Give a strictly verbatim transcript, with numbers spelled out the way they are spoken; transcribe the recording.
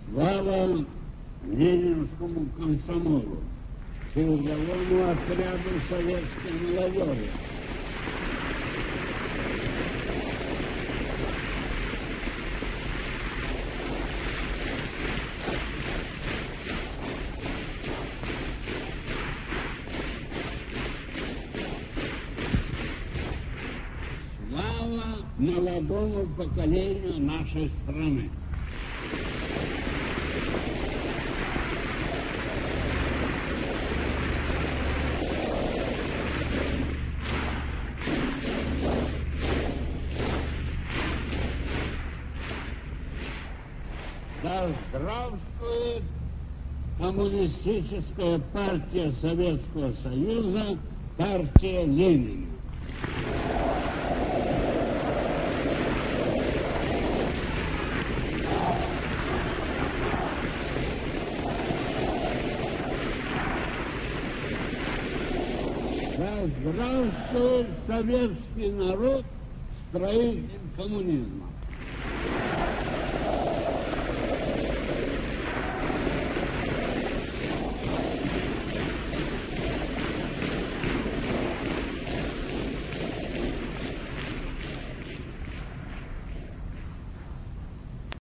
Слава Ленинскому комсомолу, трудовому отряду советской молодежи. Слава молодому поколению нашей страны. Да здравствует Коммунистическая партия Советского Союза, партия Ленина. Да здравствует советский народ, строитель коммунизма.